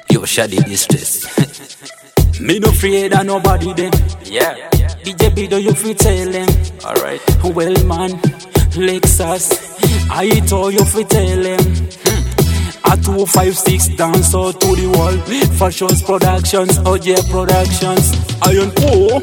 Yo, Shady Distress. Me no afraid of nobody then. Yeah. DJ Bido, you fi tell them. Alright. Well man, Lexus, I told you fi tell them. A 256 dance out to the wall. Fashions Productions, OJ Productions. Iron O.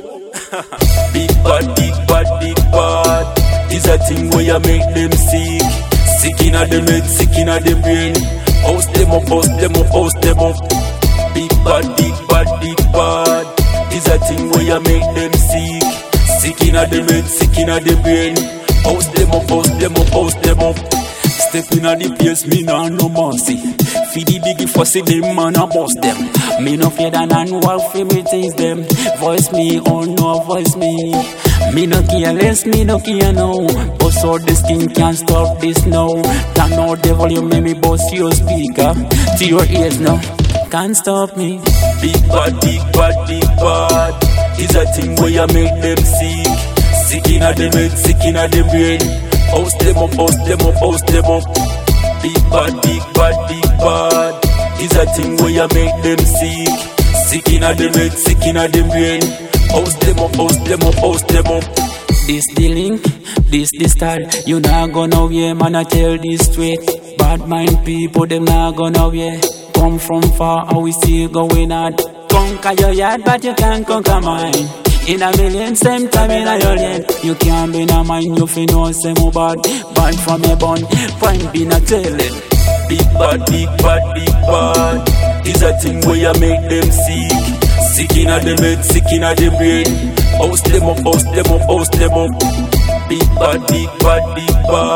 Big bad, big bad, big bad. Is a thing where you make them sick. Sick inna them head, sick inna them brain. House them up, house them up, house them up. Big bad, big bad, big bad. Is a thing where you make them sick. Sick inna them head, sick inna them brain. House them up, house them up, house them up. Step inna the place, me nah no mercy. Feed the biggie fussy, them man a bust them. Me no fear than and walk fi me things them. Voice me, oh no voice me. Me no care less, me no care no. Bust out the skin, can't stop this now. Turn out the volume, make me bust your speaker to your ears now. Can't stop me. Big bad, big bad, big bad. Is a thing where you make them sick. Sick inna them head, sick inna them brain. House them up, house them up, house them up. Big bad, big bad, big bad. Is a thing where you make them sick. Sick inna them head, sick inna them brain. House them up, house them up, house them up. This the link, this the style. You not gonna wear, man, I tell this straight. Bad mind people, them not gonna wear. Come from far, how we still going on. Conquer your yard, but you can't conquer mine. In a million, same time in a your lane. You can't be no mind, you fi know say mo bad. Bad from your bun, fine be not telling. Big bad, big bad, big bad. Is a thing where you make them sick. Sick inna them head, sick inna them brain. House them up, house them up, house them up. Big bad, big bad, big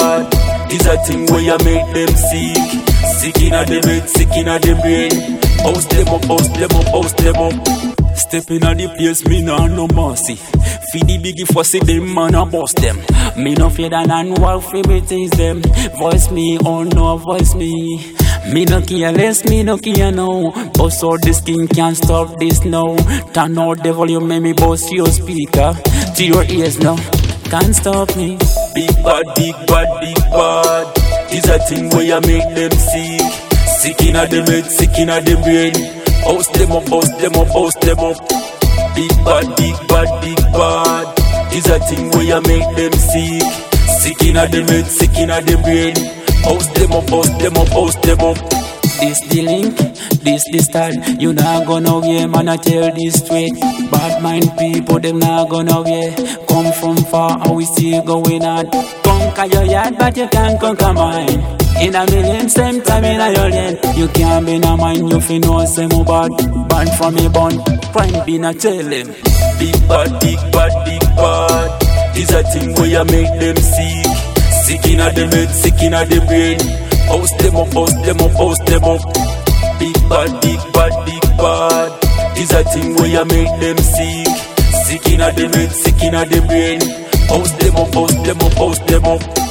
bad. Is a thing where you make them sick. Sick inna them head, sick inna them brain. House them up, house them up, house them up. Step inna the place, me nah no mercy. Feed the biggie fussy, them man a bust them. Me no fear than and walk fi me things them. Voice me, oh no voice me. Me no care less, me no care no. Bust out the skin, can't stop this now. Turn out the volume, make me bust your speaker to your ears now. Can't stop me. Big bad, big bad, big bad. Is a thing where you make them sick. Sick inna them head, sick inna them brain. House them up, house them up, house them up. Big bad, big bad, big bad. Is a thing where you make them sick. Sick inna them head, sick inna them brain. House them up, house them up, house them up. This the link, this the style. You not gonna wear, man, I tell this straight. Bad mind people, them not gonna wear. Come from far, how we still going on. Conquer your yard, but you can't conquer mine. In a million, same time in a your lane. You can't be no mind, you fi know say mo bad. Bad from your bun, prime be not telling. Big bad, big bad, big bad. Is a thing where you make them sick. Sick inna them head, sick inna them brain. House them up, house them up, house them up. Big bad, big bad, big bad. Is a thing where you make them sick. Sick inna them head, sick inna them brain. House them up, house them up, house them up.